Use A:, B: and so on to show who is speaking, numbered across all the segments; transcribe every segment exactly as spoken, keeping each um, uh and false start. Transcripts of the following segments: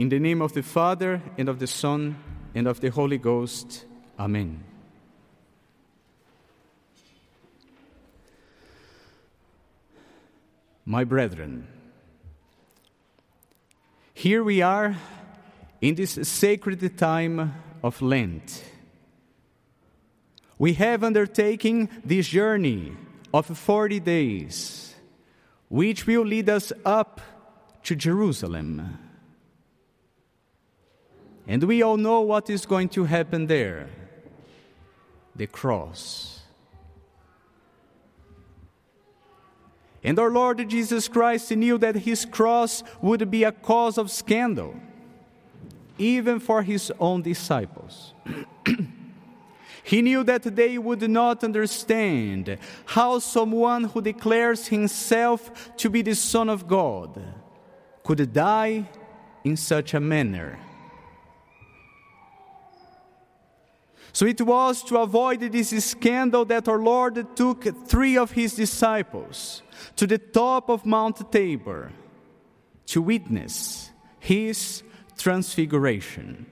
A: In the name of the Father, and of the Son, and of the Holy Ghost. Amen. My brethren, here we are in this sacred time of Lent. We have undertaken this journey of forty days, which will lead us up to Jerusalem. And we all know what is going to happen there: the cross. And our Lord Jesus Christ knew that his cross would be a cause of scandal, even for his own disciples. He knew that they would not understand how someone who declares himself to be the Son of God could die in such a manner. So it was to avoid this scandal that our Lord took three of his disciples to the top of Mount Tabor to witness his transfiguration.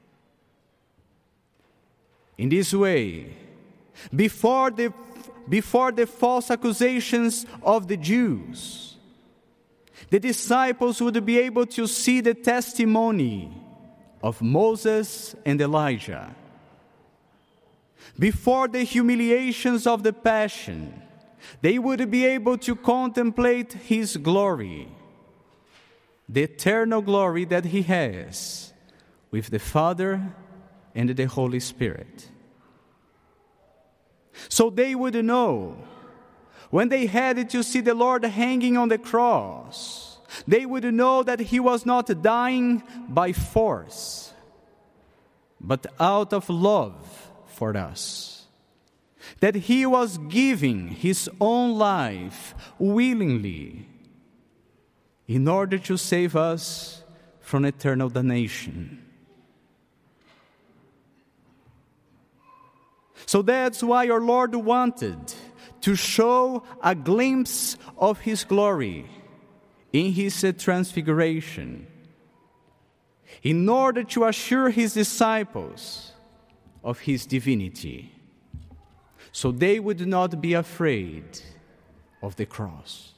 A: In this way, before the, before the false accusations of the Jews, the disciples would be able to see the testimony of Moses and Elijah. Before the humiliations of the Passion, they would be able to contemplate his glory, the eternal glory that he has with the Father and the Holy Spirit. So they would know, when they had to see the Lord hanging on the cross, they would know that he was not dying by force, but out of love for us, that he was giving his own life willingly in order to save us from eternal damnation. So that's why our Lord wanted to show a glimpse of his glory in his transfiguration, in order to assure his disciples of his divinity, so they would not be afraid of the cross.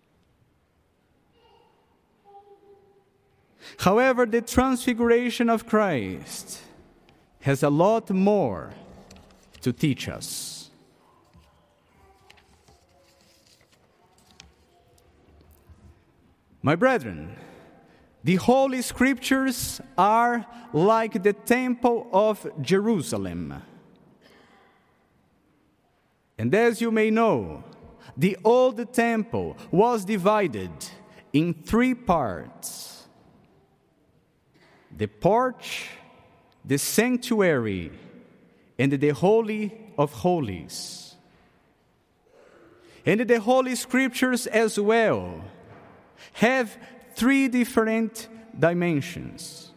A: However, the transfiguration of Christ has a lot more to teach us. My brethren, the Holy Scriptures are like the Temple of Jerusalem. And as you may know, the old temple was divided in three parts: the porch, the sanctuary, and the Holy of Holies. And the Holy Scriptures as well have three different dimensions.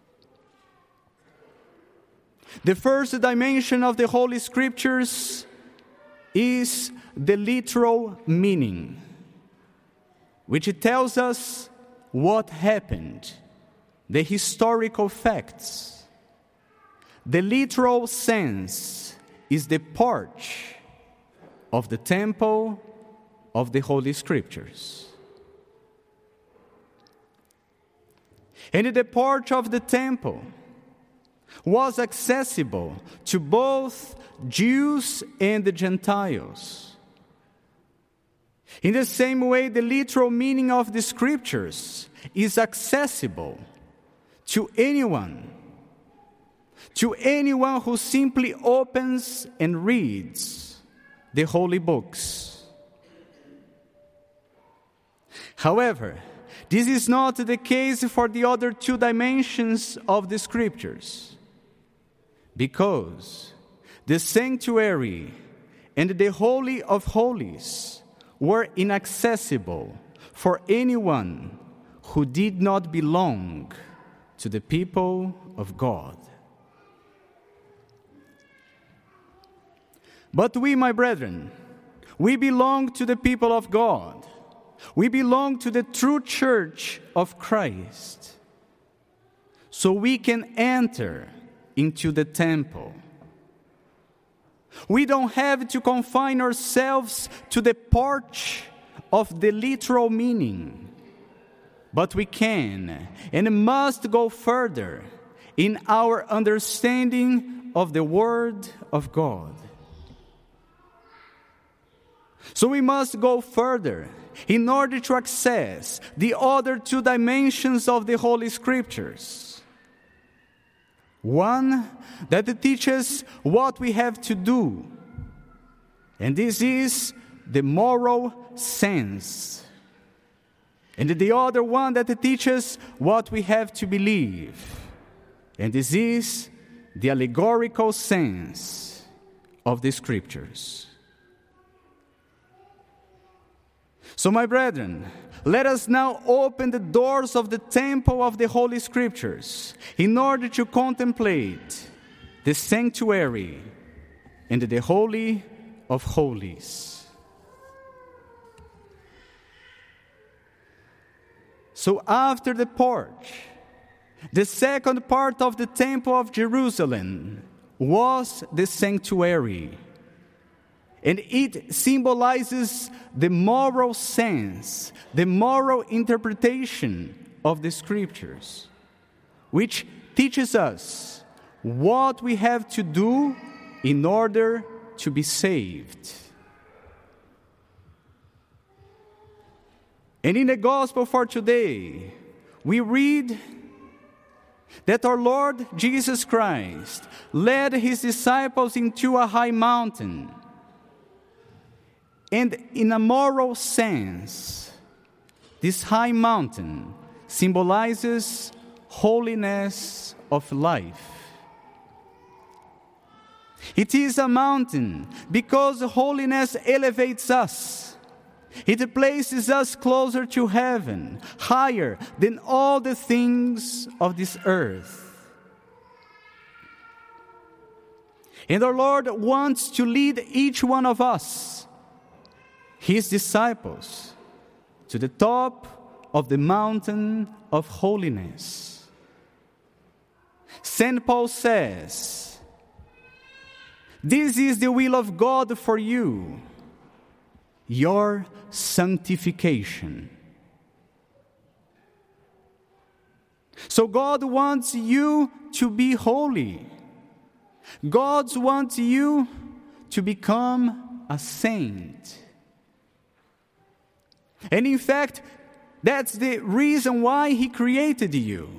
A: The first dimension of the Holy Scriptures is the literal meaning, which tells us what happened, the historical facts. The literal sense is the porch of the temple of the Holy Scriptures. And the porch of the temple was accessible to both Jews and the Gentiles. In the same way, the literal meaning of the Scriptures is accessible to anyone, to anyone who simply opens and reads the holy books. However, this is not the case for the other two dimensions of the Scriptures, because the sanctuary and the Holy of Holies were inaccessible for anyone who did not belong to the people of God. But we, my brethren, we belong to the people of God. We belong to the true church of Christ. so we can enter into the temple. We don't have to confine ourselves to the porch of the literal meaning, but we can and must go further in our understanding of the Word of God. So we must go further in order to access the other two dimensions of the Holy Scriptures. One that teaches what we have to do, and this is the moral sense. And the other one that teaches what we have to believe, and this is the allegorical sense of the Scriptures. So, my brethren, let us now open the doors of the temple of the Holy Scriptures in order to contemplate the sanctuary and the Holy of Holies. So after the porch, the second part of the temple of Jerusalem was the sanctuary. And it symbolizes the moral sense, the moral interpretation of the Scriptures, which teaches us what we have to do in order to be saved. And in the Gospel for today, we read that our Lord Jesus Christ led His disciples into a high mountain. And in a moral sense, this high mountain symbolizes holiness of life. It is a mountain because holiness elevates us. It places us closer to heaven, higher than all the things of this earth. And our Lord wants to lead each one of us, His disciples, to the top of the mountain of holiness. Saint Paul says, "This is the will of God for you, your sanctification." So God wants you to be holy. God wants you to become a saint. And in fact, that's the reason why He created you.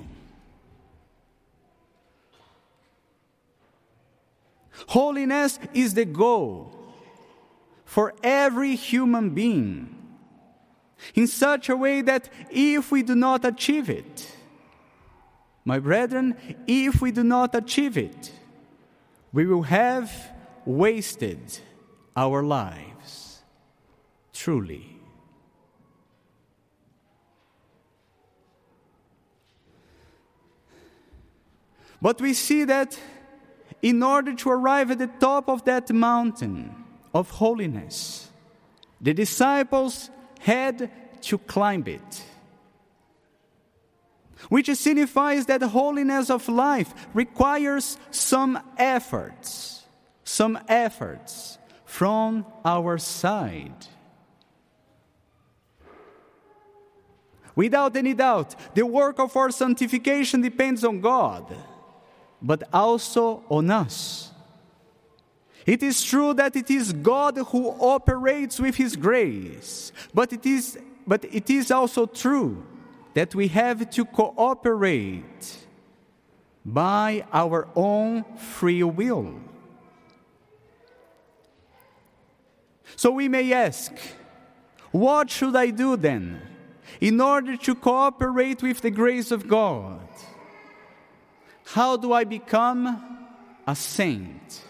A: Holiness is the goal for every human being, in such a way that if we do not achieve it, my brethren, if we do not achieve it, we will have wasted our lives, truly. But we see that in order to arrive at the top of that mountain of holiness, the disciples had to climb it, which signifies that the holiness of life requires some efforts, some efforts from our side. Without any doubt, the work of our sanctification depends on God, but also on us. It is true that it is God who operates with His grace, but it is, but it is also true that we have to cooperate by our own free will. So we may ask, what should I do then in order to cooperate with the grace of God? How do I become a saint?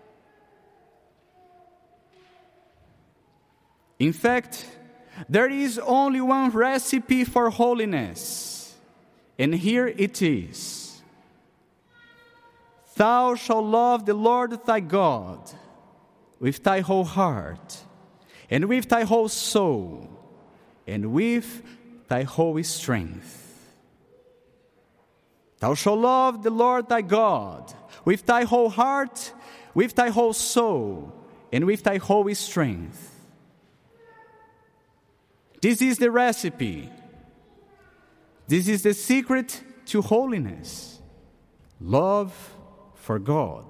A: In fact, there is only one recipe for holiness, and here it is. Thou shalt love the Lord thy God with thy whole heart, and with thy whole soul, and with thy whole strength. Thou shalt love the Lord thy God with thy whole heart, with thy whole soul, and with thy whole strength. This is the recipe. This is the secret to holiness. Love for God.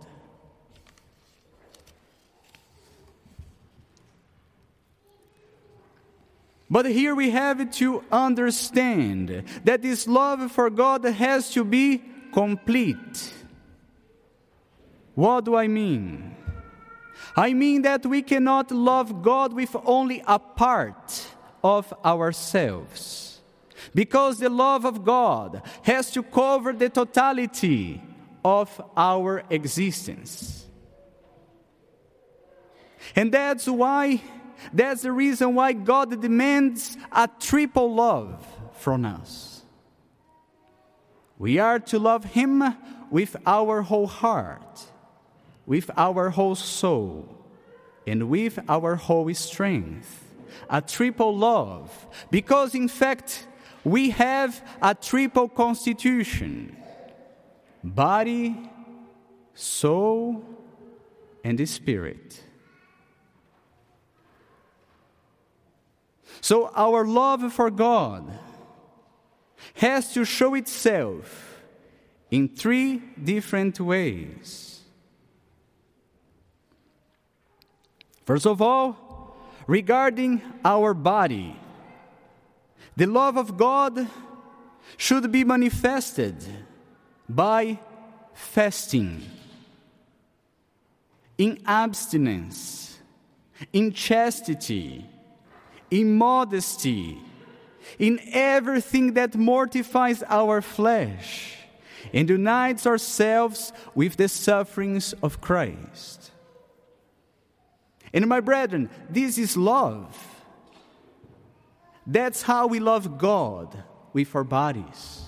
A: But here we have to understand that this love for God has to be complete. What do I mean? I mean that we cannot love God with only a part of ourselves, because the love of God has to cover the totality of our existence. And that's why That's the reason why God demands a triple love from us. We are to love Him with our whole heart, with our whole soul, and with our whole strength. A triple love, because in fact, we have a triple constitution: body, soul, and spirit. So our love for God has to show itself in three different ways. First of all, regarding our body, the love of God should be manifested by fasting, in abstinence, in chastity, in modesty, in everything that mortifies our flesh and unites ourselves with the sufferings of Christ. And my brethren, this is love. That's how we love God, with our bodies.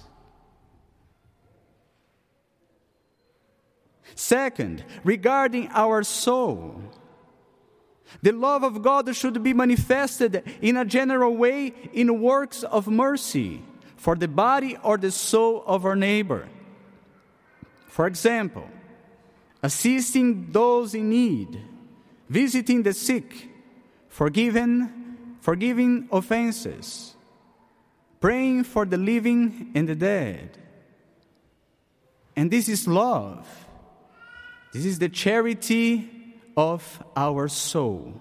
A: Second, regarding our soul, the love of God should be manifested in a general way in works of mercy for the body or the soul of our neighbor. For example, assisting those in need, visiting the sick, forgiving, forgiving offenses, praying for the living and the dead. And this is love. This is the charity of our soul.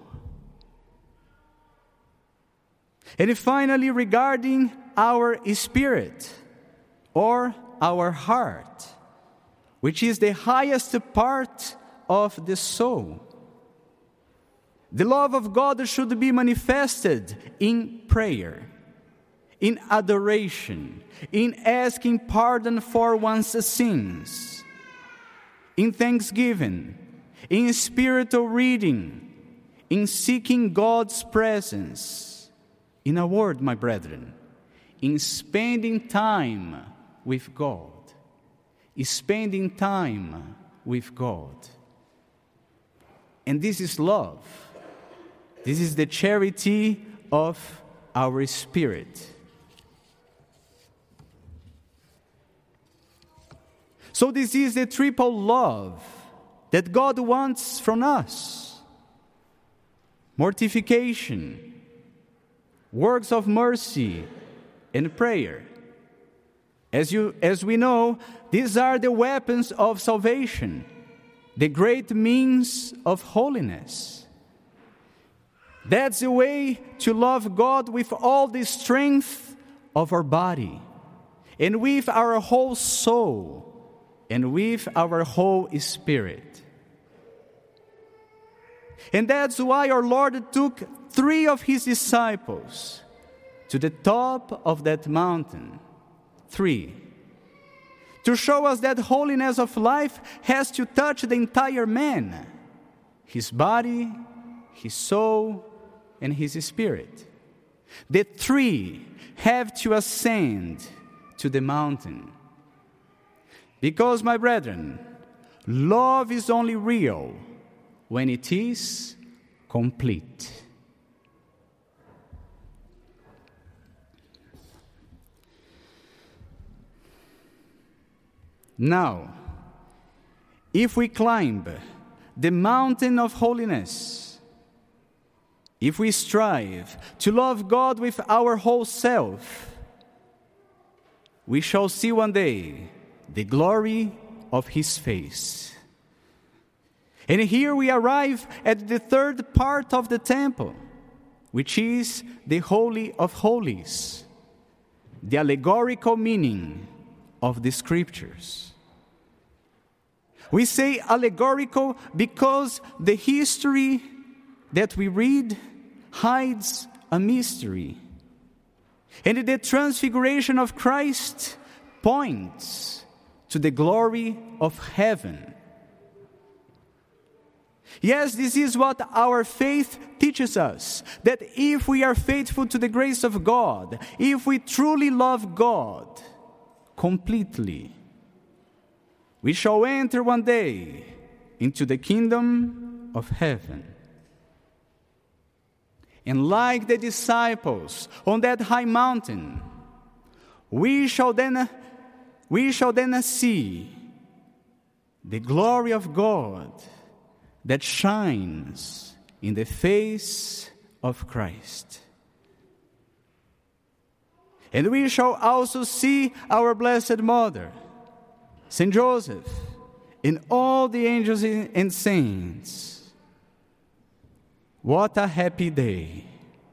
A: And finally, regarding our spirit or our heart, which is the highest part of the soul, the love of God should be manifested in prayer, in adoration, in asking pardon for one's sins, in thanksgiving, in spiritual reading, in seeking God's presence. In a word, my brethren, in spending time with God. Spending time with God. And this is love. This is the charity of our spirit. So this is the triple love that God wants from us: mortification, works of mercy, and prayer. As you, as we know, these are the weapons of salvation, the great means of holiness. That's the way to love God with all the strength of our body, and with our whole soul, and with our whole spirit. And that's why our Lord took three of His disciples to the top of that mountain. Three. To show us that holiness of life has to touch the entire man: his body, his soul, and his spirit. The three have to ascend to the mountain. Because, my brethren, love is only real when it is complete. Now, if we climb the mountain of holiness, if we strive to love God with our whole self, we shall see one day the glory of His face. And here we arrive at the third part of the temple, which is the Holy of Holies, the allegorical meaning of the Scriptures. We say allegorical because the history that we read hides a mystery. And the transfiguration of Christ points to the glory of heaven. Yes, this is what our faith teaches us, that if we are faithful to the grace of God, if we truly love God completely, we shall enter one day into the kingdom of heaven. And like the disciples on that high mountain, we shall then, we shall then see the glory of God that shines in the face of Christ. And we shall also see our Blessed Mother, Saint Joseph, and all the angels and saints. What a happy day.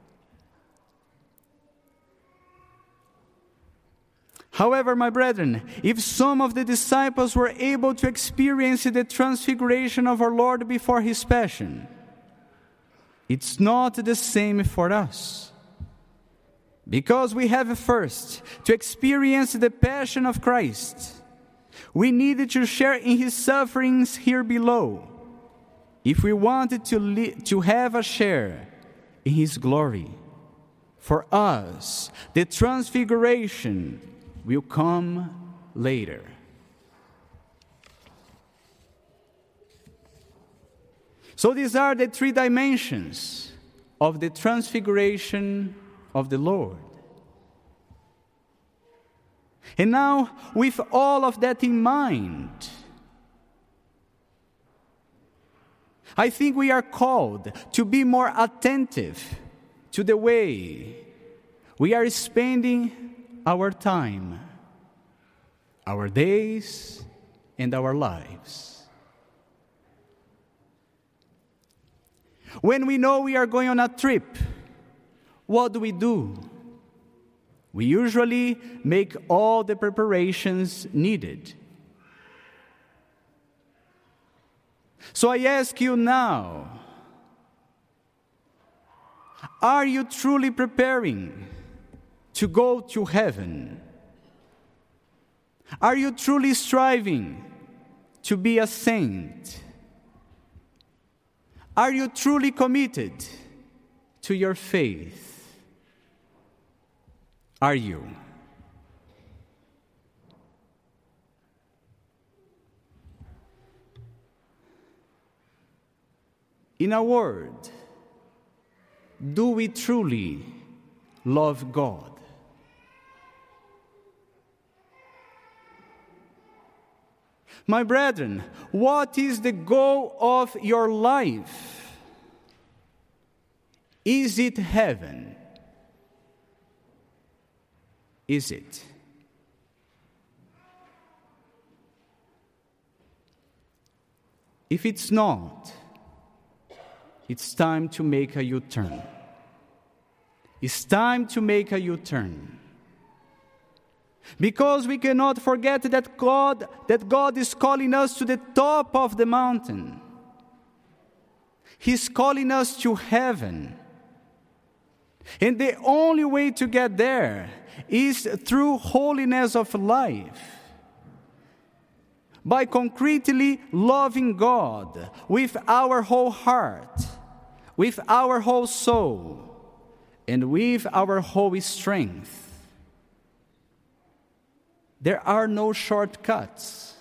A: However, my brethren, if some of the disciples were able to experience the transfiguration of our Lord before His Passion, it's not the same for us. Because we have first to experience the Passion of Christ, we needed to share in His sufferings here below, if we wanted to, li- to have a share in His glory. For us, the transfiguration will come later. So these are the three dimensions of the transfiguration of the Lord. And now, with all of that in mind, I think we are called to be more attentive to the way we are spending our time, our days, and our lives. When we know we are going on a trip, what do we do? We usually make all the preparations needed. So I ask you now, are you truly preparing to go to heaven? Are you truly striving to be a saint? Are you truly committed to your faith? Are you? In a word, do we truly love God? My brethren, what is the goal of your life? Is it heaven? Is it? If it's not, it's time to make a U-turn. It's time to make a U-turn. Because we cannot forget that God, that God is calling us to the top of the mountain. He's calling us to heaven. And the only way to get there is through holiness of life. By concretely loving God with our whole heart, with our whole soul, and with our whole strength. There are no shortcuts.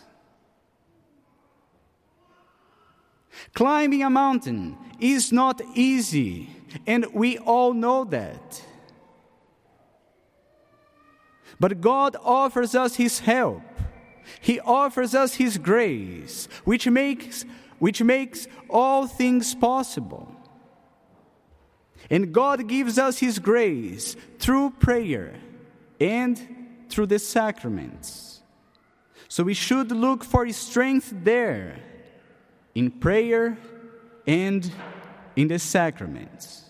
A: Climbing a mountain is not easy, and we all know that. But God offers us His help He offers us His grace, which makes, which makes all things possible. And God gives us His grace through prayer and through the sacraments. So we should look for strength there, in prayer and in the sacraments.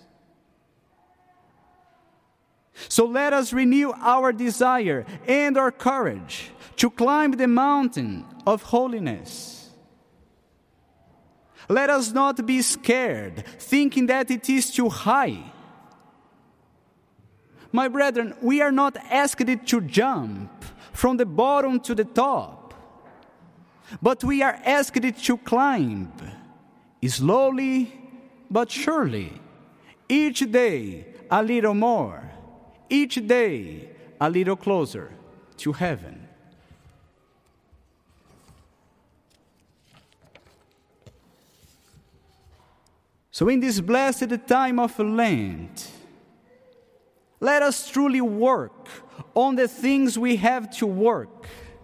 A: So let us renew our desire and our courage to climb the mountain of holiness. Let us not be scared, thinking that it is too high. My brethren, we are not asked to jump from the bottom to the top, but we are asked to climb, slowly but surely, each day a little more, each day a little closer to heaven. So in this blessed time of Lent, let us truly work on the things we have to work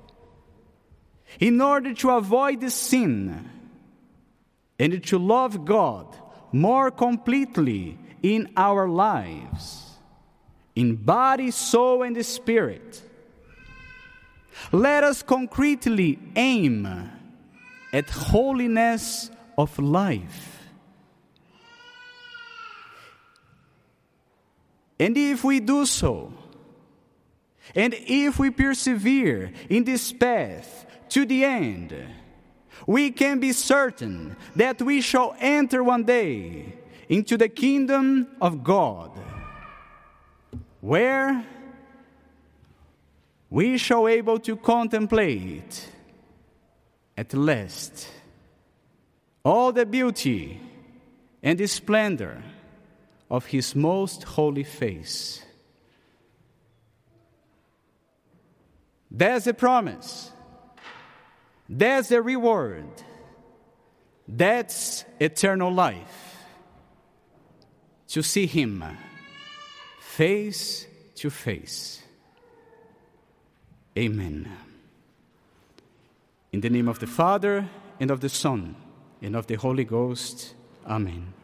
A: in order to avoid the sin and to love God more completely in our lives, in body, soul, and spirit. Let us concretely aim at holiness of life. And if we do so, and if we persevere in this path to the end, we can be certain that we shall enter one day into the kingdom of God, where we shall be able to contemplate at last all the beauty and the splendor of His most holy face. That's the promise. That's the reward. That's eternal life. To see Him face to face. Amen. In the name of the Father, and of the Son, and of the Holy Ghost. Amen.